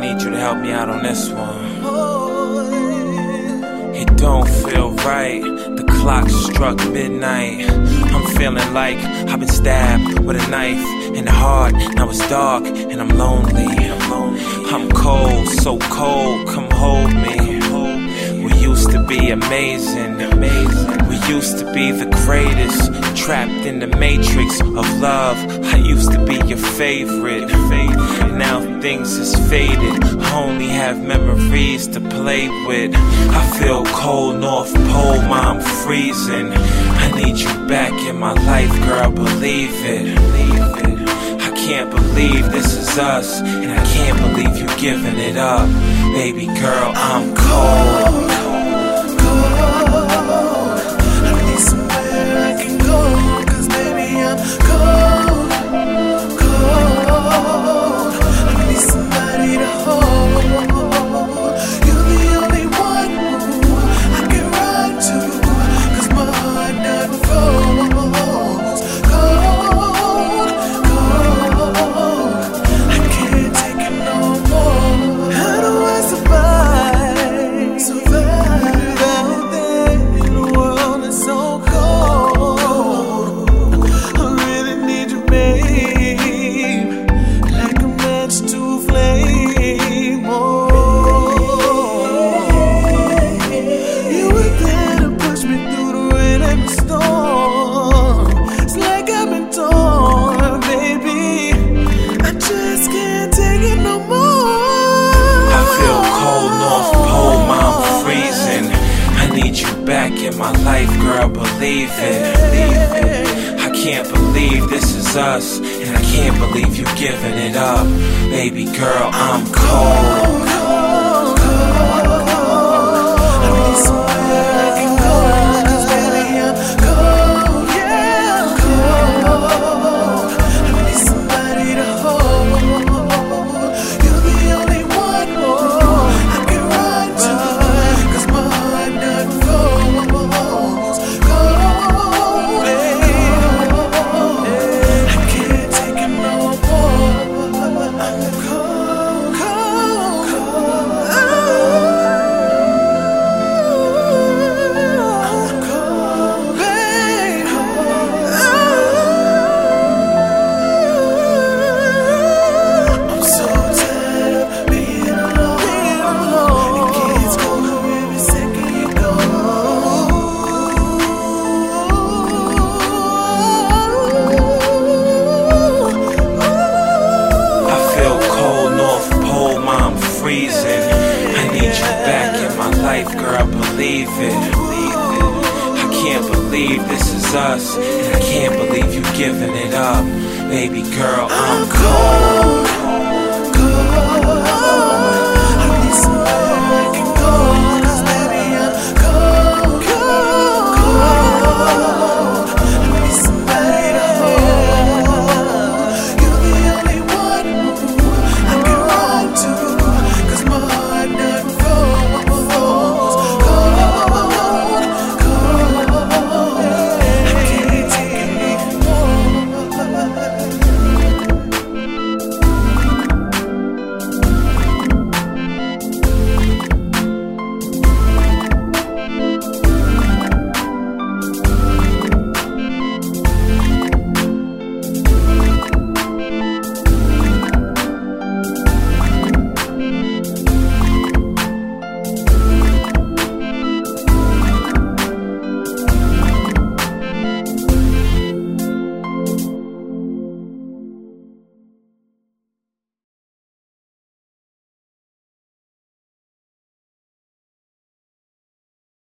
need you to help me out on this one. It don't feel right, the clock struck midnight. I'm feeling like I've been stabbed with a knife in the heart. Now it's dark and I'm lonely. I'm cold, so cold, come hold me. We used to be amazing. We used to be the greatest, trapped in the matrix of love. I used to be your favorite. Now things is faded, I only have memories to play with. I feel cold, North Pole, Mom, freezing. I need you back in my life, girl, believe it. I can't believe this is us, and I can't believe you giving it up. Baby girl, I'm cold. I need somewhere I can go, 'cause baby I'm cold. I need somebody to hold. You're the only one I can run to, 'cause my heart done froze. Cold. I can't take it no more. How do I survive without them? The world is so cold. I really need you, babe, like a match to a flame. You were there to push me through the rain and the storm. It's like I've been torn, baby. I just can't take it no more. I feel cold, North Pole, Mom, freezing. I need you back in my life, girl, believe it. I can't believe this is us, and I can't believe you giving it up. Baby girl, I'm cold. I need somewhere I can go, 'cause baby I'm cold, yeah, cold. I need somebody to hold. You're the only one I can run to, 'cause my heart done froze. Cold, I can't take it no more. I'm cold, I'm cold, babe. I'm so tired of being alone. It gets colder every second you go. I feel cold, North Pole, Mom, freezing. I need you back in my life, girl, believe it. I can't believe this is us, and I can't believe you giving it up. Baby girl, I'm cold. I need somewhere